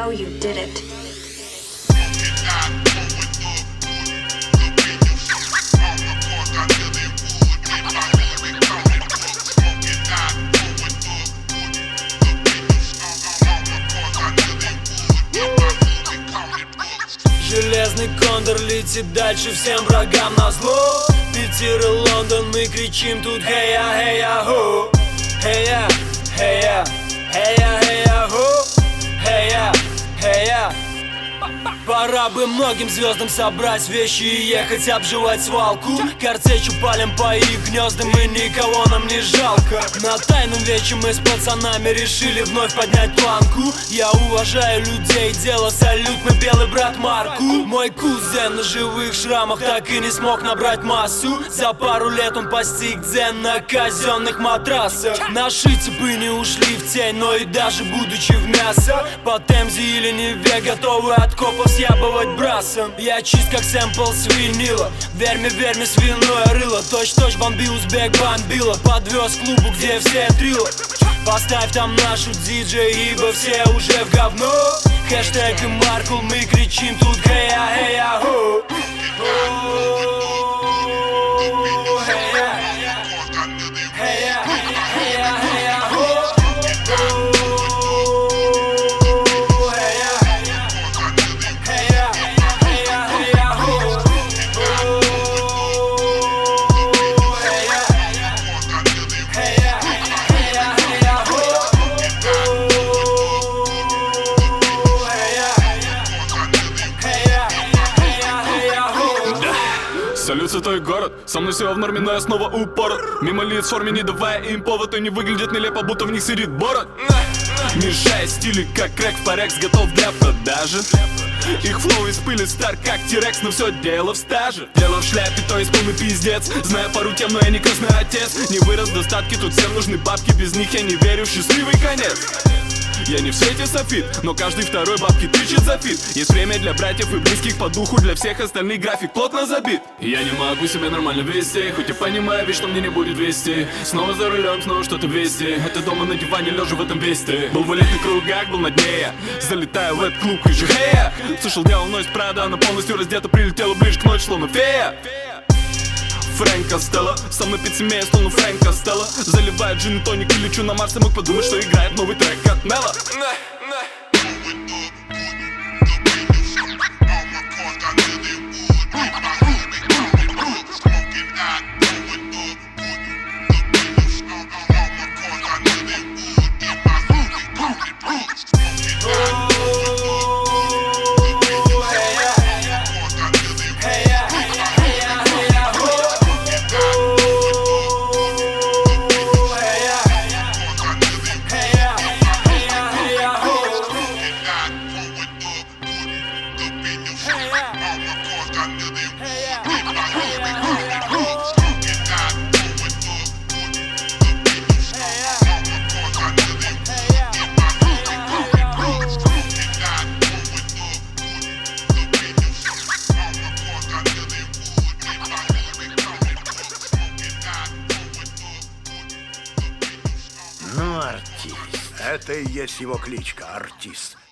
know you did it. Железный кондор летит дальше всем врагам назло. Питер и Лондон, мы кричим тут хей-я, хей-я, ху. Хей-я, хей-я, хей-я, хей-я, ху. Хей-я, хей-я. Пора бы многим звездам собрать вещи и ехать обживать свалку. Картечью палим по их гнездам, и никого нам не жалко. На тайном вече мы с пацанами решили вновь поднять планку. Я уважаю людей, дело салют, мы белый брат Марку. Мой кузен на живых шрамах так и не смог набрать массу. За пару лет он постиг дзен на казенных матрасах. Наши цепы не ушли в тень, но и даже будучи в мясо, по Темзе или Неве готовы от копов съябывать брасом. Я чист как сэмпл с винила. Верь мне, свиное рыло. Точь-точь бомби узбек бомбила. Подвез к клубу, где все трило. Поставь там нашу диджей, ибо все уже в говно. Хэштег и Маркул, мы кричим тут хей-я, хей-я, ху. Салют, святой город, со мной все в норме, но я снова упорот. Мимо лиц в форме, не давая им повод, и не выглядит нелепо, будто в них сидит бород. Мешая стили, как крэк в парекс, готов для продажи. Их флоу из пыли стар, как Тирекс, но все дело в стаже. Дело в шляпе, то есть полный пиздец. Знаю пару тем, но я не крестный отец. Не вырос в достатке, тут всем нужны бабки, без них я не верю в счастливый конец. Я не в свете софит, но каждый второй бабки тычет за фит. Есть время для братьев и близких по духу, для всех остальных график плотно забит. Я не могу себя нормально вести, хоть и понимаю ведь, что мне не будет вести. Снова за рулем, снова что-то вести. Это дома на диване, лежа в этом весте. Был в элитных кругах, был на дне я. Залетаю в этот клуб и же хея. Слышал, дьявол носит Прада, она полностью раздета, прилетела ближе к ночи, словно фея. Фрэнк Костелло, со мной пить семея, словно Фрэнк Костелло. Заливаю джин и тоник и лечу на Марс, и мог подумать, что играет новый трек от Мело. Ну, артист. Это и есть его кличка, артист.